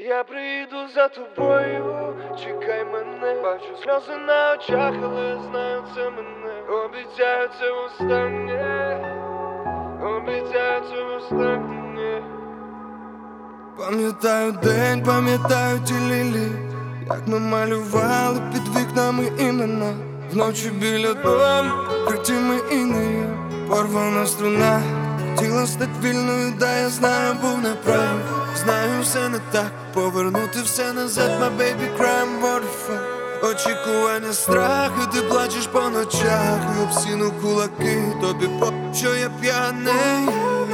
Я приїду за тобою, чекай мене. Бачу сльози на очах, але знаю, це мене. Обіцяю, це востаннє. Обіцяю, це востаннє. Пам'ятаю день, пам'ятаю ті лілі, як ми малювали під вікнами імена. Вночі біля дому, критіми інею. Порвана струна, хотіла стать вільною, да я знаю, був неправ. Знаю, все не так, повернути все назад, my baby crime, what the fuck. Очікування, страх, і ти плачеш по ночах. І об стіну кулаки, тобі по, що я п'яний.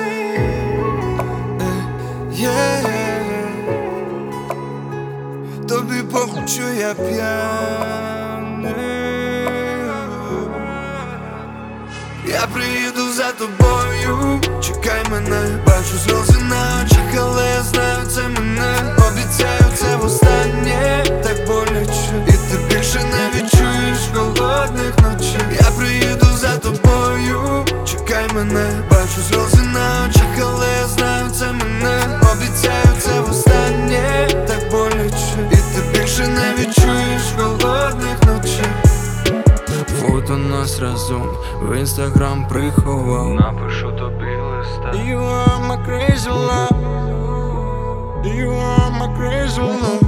Тобі похуй, що я п'яний. Я приїду за тобою, чекай мене. Бачу сльози на очах, але я знаю, це мене. Обіцяю, це востаннє, так боляче. І ти більше не відчуєш холодних ночей. Я приїду за тобою, чекай мене. Бачу сльози на очах, але я знаю, це мене. Обіцяю, це востаннє, так боляче. І ти більше не відчуєш холодних ночей. Фото нас разом в інстаграм приховав. Напишу тобі листа. You are my crazy love. You are my crazy love.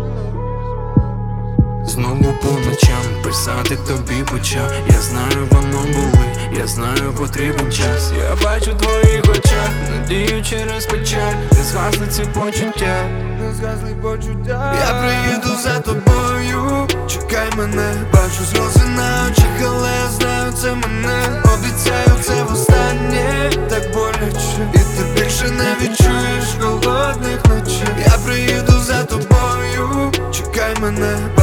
Знову по ночам писати тобі почав. Я знаю, воно були, я знаю, потрібен час. Я бачу в твоїх очах надію через печаль. Не згасли ці почуття, не згасли почуття. Я приїду за тобою, чекай мене. Бачу сльози на очах, але я знаю, це мене. Обіцяю, це востаннє, так боляче. І ти більше не відчуєш холодних ночей. Я приїду за тобою, чекай мене.